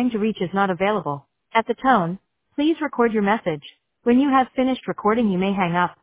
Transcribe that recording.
trying to reach is not available. At the tone, please record your message. When you have finished recording, you may hang up.